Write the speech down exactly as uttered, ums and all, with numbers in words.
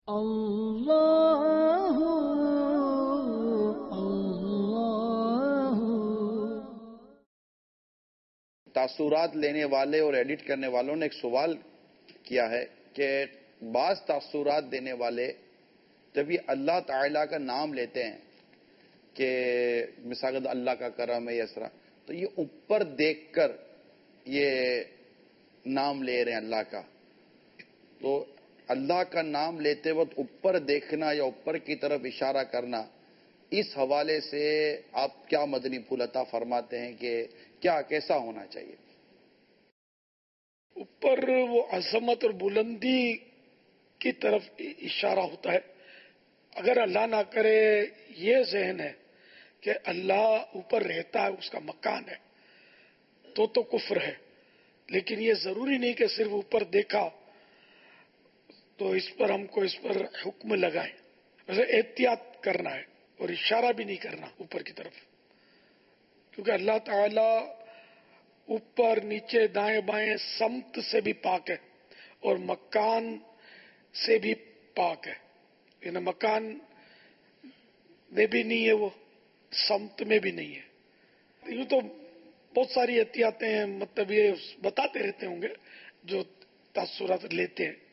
اللہ اللہ۔ تاثرات لینے والے اور ایڈٹ کرنے والوں نے ایک سوال کیا ہے کہ بعض تاثرات دینے والے جب یہ اللہ تعالیٰ کا نام لیتے ہیں کہ مثال اللہ کا کرم ہے اس طرح، تو یہ اوپر دیکھ کر یہ نام لے رہے ہیں اللہ کا، تو اللہ کا نام لیتے وقت اوپر دیکھنا یا اوپر کی طرف اشارہ کرنا، اس حوالے سے آپ کیا مدنی پھول عطا فرماتے ہیں کہ کیا کیسا ہونا چاہیے؟ اوپر وہ عظمت اور بلندی کی طرف اشارہ ہوتا ہے۔ اگر اللہ نہ کرے یہ ذہن ہے کہ اللہ اوپر رہتا ہے، اس کا مکان ہے، تو تو کفر ہے۔ لیکن یہ ضروری نہیں کہ صرف اوپر دیکھا تو اس پر ہم کو اس پر حکم لگائیں۔ ویسے احتیاط کرنا ہے اور اشارہ بھی نہیں کرنا اوپر کی طرف، کیونکہ اللہ تعالی اوپر نیچے دائیں بائیں سمت سے بھی پاک ہے اور مکان سے بھی پاک ہے۔ یعنی مکان میں بھی نہیں ہے، وہ سمت میں بھی نہیں ہے۔ یوں تو بہت ساری احتیاطیں ہیں، مطلب یہ بتاتے رہتے ہوں گے جو تاثرات لیتے ہیں۔